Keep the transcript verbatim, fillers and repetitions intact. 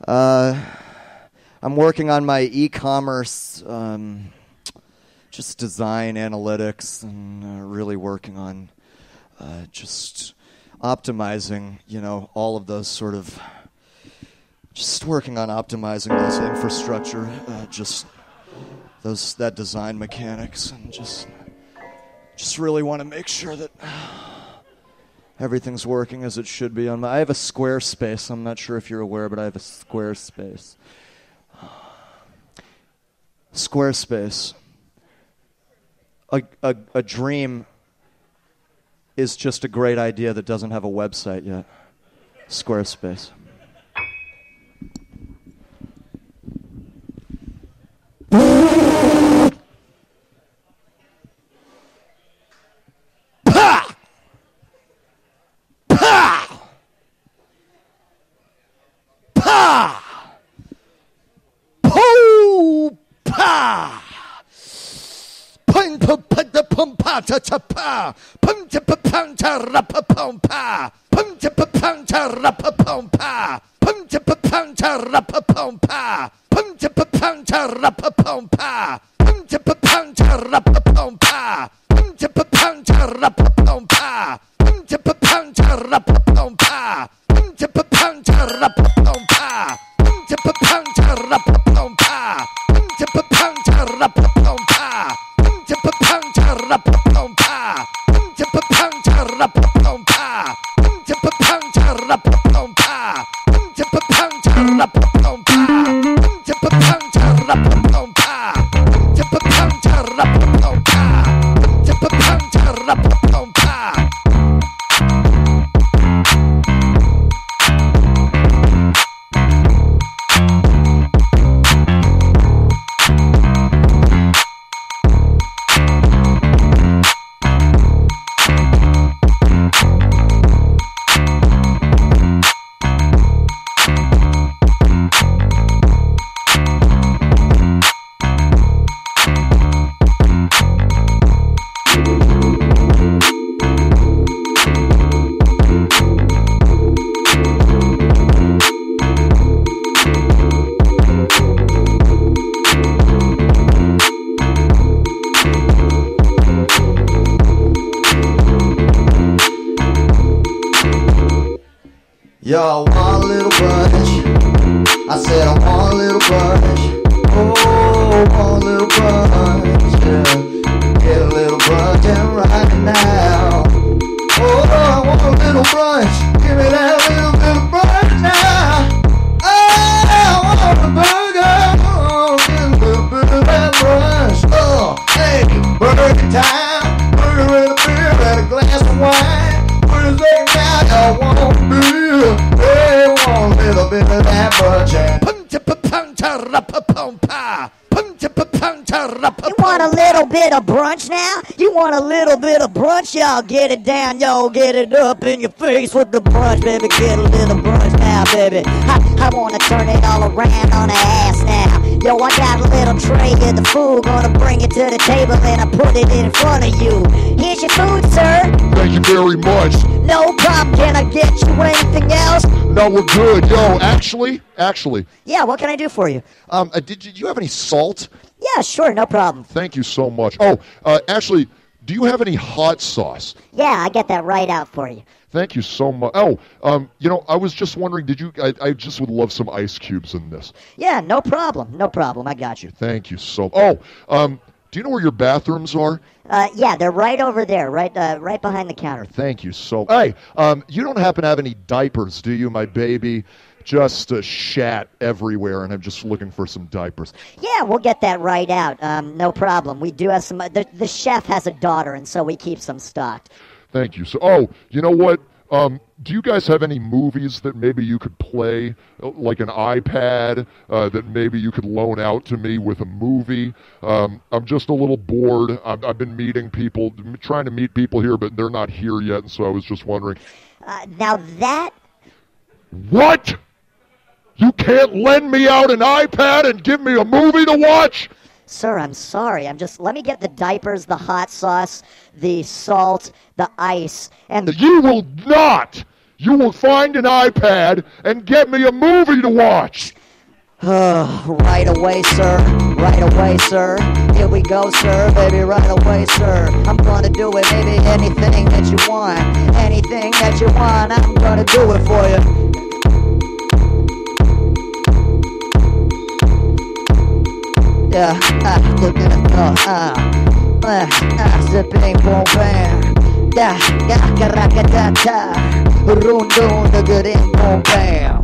Uh, I'm working on my e-commerce, um, just design analytics, and uh, really working on uh, just optimizing, you know, all of those sort of, just working on optimizing those infrastructure, uh, just those that design mechanics, and just just really want to make sure that everything's working as it should be. On my, I have a Squarespace. I'm not sure if you're aware, but I have a Squarespace. Squarespace. A, a, a dream is just a great idea that doesn't have a website yet. Squarespace. Pa! Pa! Pa! Poo! Pa! Pum pum pum pum pa ta ta pa. Pum ta pa pum ta ra pa pum pa. Pum ta pa pum ta ra pa pum pa. Pum ta pa pum ta ra pa pum pa. Pum ta pa pum ta ra pa pum pa. Pum ta pa pum ta ra pa pum pa. Pum ta pa pum ta ra pa pum pa. Pum ta pa pum ta ra pa pum pa. Pum ta pa pum ta ra pa pum pa. Pum ta pa pum ta ra pa pum pa. Pum ta pa pum ta ra pa pum pa. Pum ta pa pum ta ra pa pum pa. Pum ta pa pum ta ra pa pum pa. Pum ta pa pum ta ra pa pum pa. Pum ta pa pum ta ra pa pum pa. Pum ta pa pum ta ra pa pum pa. Pum ta pa pum ta ra pa pum pa. Pum ta pa pum ta ra pa pum pa. Yo, I want a little brunch. I said I want a little brunch. Oh, I want a little brunch. Yeah. Get a little brunch and right now. Oh, I want a little brunch. Give me that little bit of brunch now. Oh, I want a burger. Oh, get a little bit of that brunch. Oh, hey, burger time. Burger and a beer and a glass of wine. Where's that now? Y'all want beer? Hey, want a little bit of that brunch and pum ta pa pum ta ra pa pum pa. Pum ta pa pum ta ra pa. You want a little bit of brunch now? You want a little bit of brunch? Y'all get it down, y'all get it up in your face with the brunch, baby. Get a little brunch now, baby. I, I wanna turn it all around on the ass now. Yo, I got a little tray of the food, gonna bring it to the table and I put it in front of you. Here's your food, sir. Thank you very much. No problem. Can I get you anything else? No, we're good. Yo, actually, actually. Yeah, what can I do for you? Um, uh, did, did you have any salt? Yeah, sure, no problem. Thank you so much. Oh, uh, actually, do you have any hot sauce? Yeah, I get that right out for you. Thank you so much. Oh, um, you know, I was just wondering, did you, I, I just would love some ice cubes in this. Yeah, no problem, no problem. I got you. Thank you so, oh, um, do you know where your bathrooms are? Uh, yeah, they're right over there, right uh, right behind the counter. Thank you so much. Hey, um, you don't happen to have any diapers, do you, my baby? Just uh, shat everywhere, and I'm just looking for some diapers. Yeah, we'll get that right out. Um, no problem. We do have some, the, the chef has a daughter, and so we keep some stocked. Thank you. So, oh, you know what? Um, do you guys have any movies that maybe you could play, like an iPad, uh, that maybe you could loan out to me with a movie? Um, I'm just a little bored. I've, I've been meeting people, trying to meet people here, but they're not here yet, and so I was just wondering. Uh, now that... What? You can't lend me out an iPad and give me a movie to watch? Sir, I'm sorry. I'm just, let me get the diapers, the hot sauce, the salt, the ice, and... You will not! You will find an iPad and get me a movie to watch! Oh, right away, sir. Right away, sir. Here we go, sir. Baby, right away, sir. I'm gonna do it, baby. Anything that you want. Anything that you want, I'm gonna do it for you. Yeah, ah, look at it, oh, ah. Ah, ah, zipping, boom, bam. Da, da, karaka, da, da. Run, dun, da, good in, boom, bam.